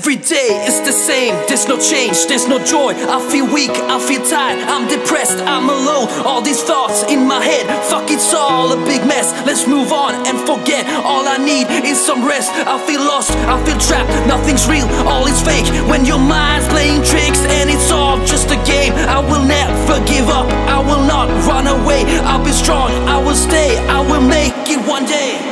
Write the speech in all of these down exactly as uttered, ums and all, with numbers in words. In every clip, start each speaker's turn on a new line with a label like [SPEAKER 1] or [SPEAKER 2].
[SPEAKER 1] Every day is the same, there's no change, there's no joy. I feel weak, I feel tired, I'm depressed, I'm alone. All these thoughts in my head, fuck, it's all a big mess. Let's move on and forget, all I need is some rest. I feel lost, I feel trapped, nothing's real, all is fake. When your mind's playing tricks and it's all just a game, I will never give up, I will not run away. I'll be strong, I will stay, I will make it one day.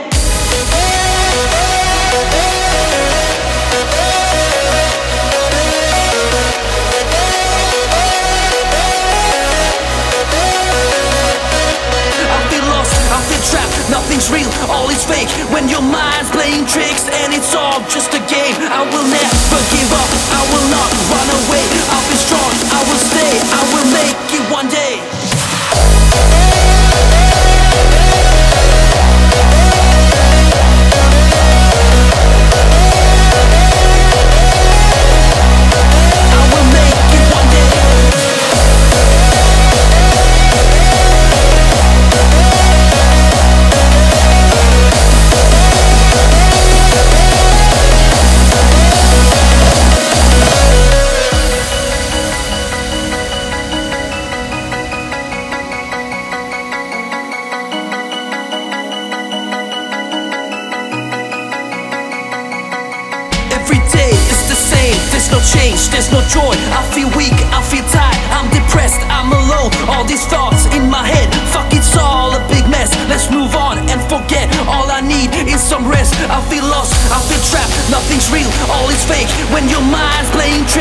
[SPEAKER 1] Nothing's real, all is fake. When your mind's playing tricks and it's all just a game, I will never give up, I will not run away. I'll be strong, I will stay, I will make it one day. Every day is the same, there's no change, there's no joy. I feel weak, I feel tired, I'm depressed, I'm alone. All these thoughts in my head, fuck, it's all a big mess. Let's move on and forget, all I need is some rest. I feel lost, I feel trapped, nothing's real, all is fake. When your mind's playing tricks